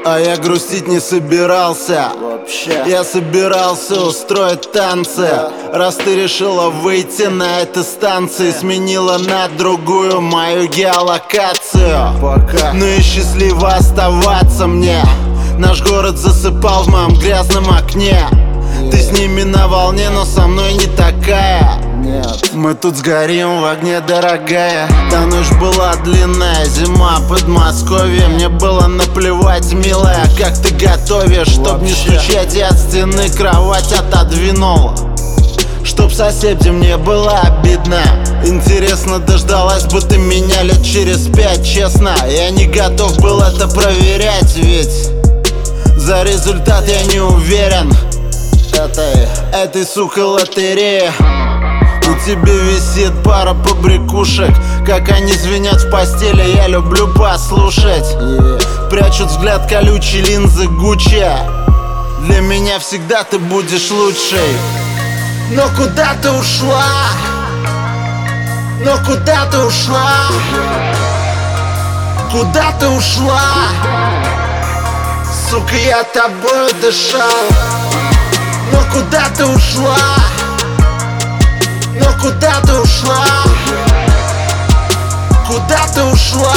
А я грустить не собирался вообще. Я собирался устроить танцы. Раз ты решила выйти на этой станции, сменила на другую мою геолокацию. Пока. Ну и счастливо оставаться мне. Наш город засыпал в моем грязном окне. Ты с ними на волне, но со мной не такая. Нет. Мы тут сгорим в огне, дорогая. Та ночь была длинная, зима, Подмосковье. Мне было наплевать, милая, как ты готовишь. Чтоб не стучать, я от стены кровать отодвинула, чтоб соседям не было обидно. Интересно, дождалась бы ты меня лет через 5, честно. Я не готов был это проверять, ведь за результат я не уверен. Этой сука лотереи. У тебя висит пара побрякушек, как они звенят в постели, я люблю послушать. Прячут взгляд колючие линзы Гуччи. Для меня всегда ты будешь лучшей. Но куда ты ушла? Но куда ты ушла? Куда ты ушла? Сука, я тобой дышал. Но куда ты ушла? Но куда ты ушла? Куда ты ушла?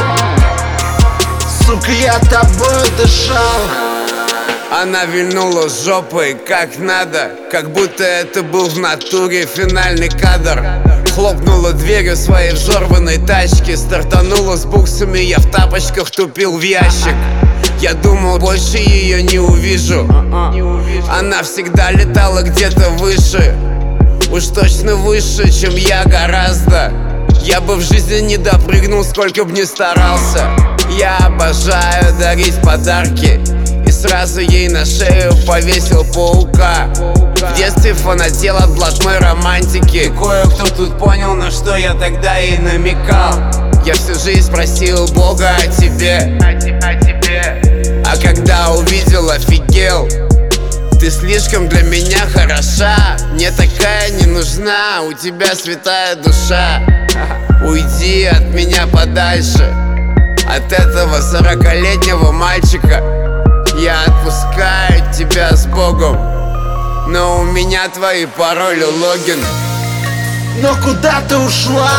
Сука, я тобой дышал. Она вильнула жопой как надо, как будто это был в натуре финальный кадр. Хлопнула дверью своей взорванной тачки, стартанула с буксами, я в тапочках тупил в ящик. Я думал, больше ее не увижу. Она всегда летала где-то выше, уж точно выше, чем я гораздо. Я бы в жизни не допрыгнул, сколько б ни старался. Я обожаю дарить подарки, и сразу ей на шею повесил паука. В детстве фанател от блатной романтики. Кое-кто тут понял, на что я тогда и намекал. Я всю жизнь просил Бога о тебе, а когда увидел, офигел. Ты слишком для меня хороша, мне такая не нужна, у тебя святая душа. Уйди от меня подальше, от этого 40-летнего мальчика. Я отпускаю тебя с Богом, но у меня твои пароли, логин. Но куда ты ушла?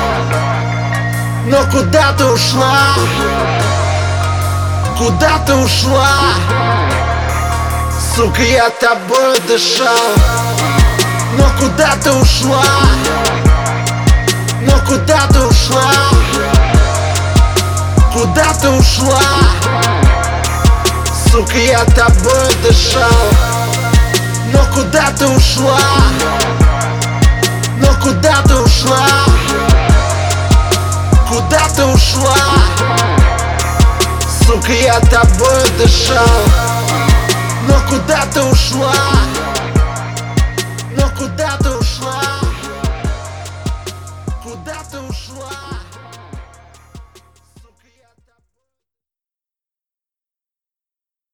Но куда ты ушла? Куда ты ушла? Сука, я тобой дышал. Но куда ты ушла? Но куда ты ушла? Куда ты ушла? Сука, я тобой дышал. Но куда ты ушла? Но куда ты ушла? Куда ты ушла? Сука, я тобой дышал. Но куда ты ушла? Но куда ты ушла? Куда ты ушла?